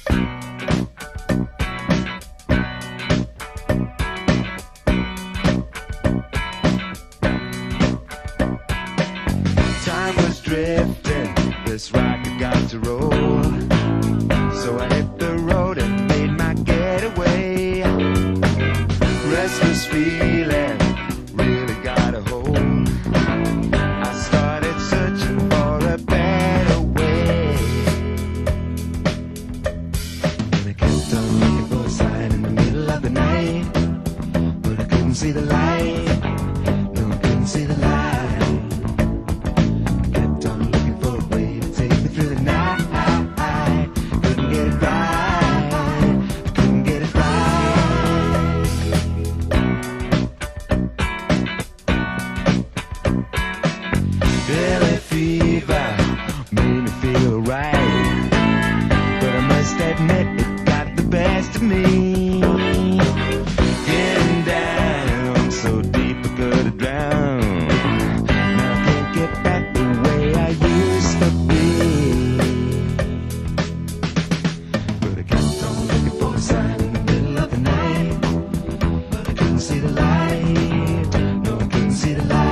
Time was drifting, this rocket got to roll. So I hit the road and made my getaway. Restless feeling really got a hold. I started searching for a better way. And I kept on looking for a sign in the middle of the night, but I couldn't see the light. No, I couldn't see the light. Billy fever made me feel right, but I must admit it got the best of me. Getting down so deep I could have drowned. Now I can't get back the way I used to be. But I kept on looking for a sign in the middle of the night, but I couldn't see the light. No, I couldn't see the light.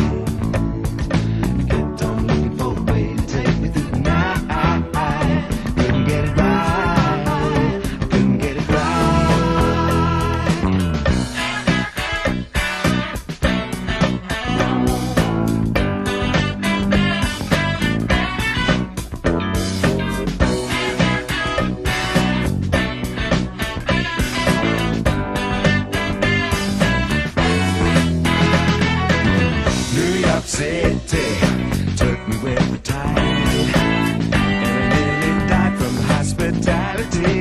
City took me with the tide, and I nearly died from hospitality.